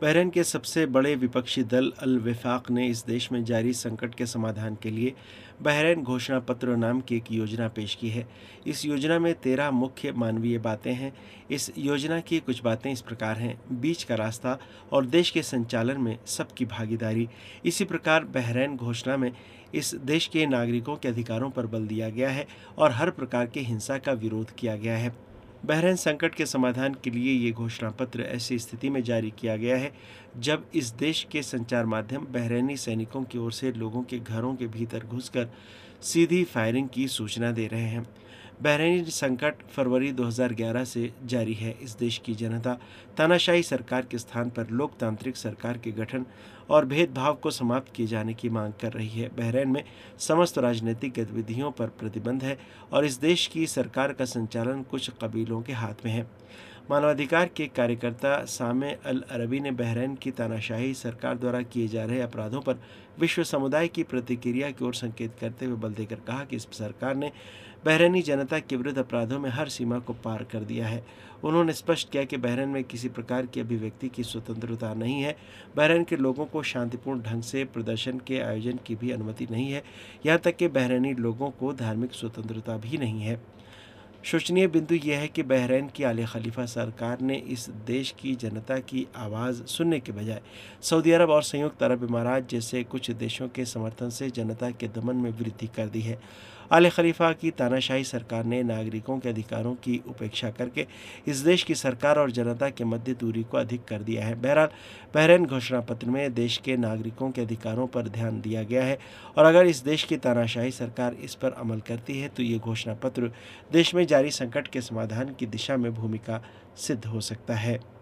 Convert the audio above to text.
Bahrain के सबसे बड़े विपक्षी दल अल वफाक ने इस देश में जारी संकट के समाधान के लिए बहरीन घोषणा पत्र नाम की एक योजना पेश की है। इस योजना में 13 मुख्य मानवीय बातें हैं। इस योजना की कुछ बातें इस प्रकार हैं: बीच का रास्ता और देश के संचालन में सबकी भागीदारी। इसी प्रकार बहरीन घोषणा में इस देश के नागरिकों के अधिकारों पर बल दिया गया है और हर प्रकार की हिंसा का विरोध किया गया है। बहरीन संकट के समाधान के लिए ये घोषणा पत्र ऐसी स्थिति में जारी किया गया है जब इस देश के संचार माध्यम बहरीनी सैनिकों की ओर से लोगों के घरों के भीतर घुसकर सीधी फायरिंग की सूचना दे रहे हैं। बहरीनी संकट फरवरी 2011 से जारी है। इस देश की जनता तानाशाही सरकार के स्थान पर लोकतांत्रिक सरकार के गठन और भेदभाव को समाप्त किए जाने की मांग कर रही है। बहरीन में समस्त राजनीतिक गतिविधियों पर प्रतिबंध है और इस देश की सरकार का संचालन कुछ कबीलों के हाथ में है। मानवाधिकार के कार्यकर्ता सामे अल अरबी ने बहरीन की तानाशाही सरकार द्वारा किए जा रहे अपराधों पर विश्व समुदाय की प्रतिक्रिया की ओर संकेत करते हुए बल देकर कहा कि इस सरकार ने बहरीनी जनता के विरुद्ध अपराधों में हर सीमा को पार कर दिया है। उन्होंने स्पष्ट किया कि बहरीन में किसी प्रकार की अभिव्यक्ति की स्वतंत्रता नहीं है। बहरीन के लोगों को शांतिपूर्ण ढंग से प्रदर्शन के आयोजन की भी अनुमति नहीं है। यहाँ तक कि बहरीनी लोगों को धार्मिक स्वतंत्रता भी नहीं है। शोचनीय बिंदु यह है कि बहरीन की आले खलीफा सरकार ने इस देश की जनता की आवाज़ सुनने के बजाय सऊदी अरब और संयुक्त अरब अमारात जैसे कुछ देशों के समर्थन से जनता के दमन में वृद्धि कर दी है। आले खलीफा की तानाशाही सरकार ने नागरिकों के अधिकारों की उपेक्षा करके इस देश की सरकार और जनता के मध्य दूरी को अधिक कर दिया है। बहरहाल बहरीन घोषणा पत्र में देश के नागरिकों के अधिकारों पर ध्यान दिया गया है और अगर इस देश की तानाशाही सरकार इस पर अमल करती है तो ये घोषणा पत्र देश में जारी संकट के समाधान की दिशा में भूमिका सिद्ध हो सकता है।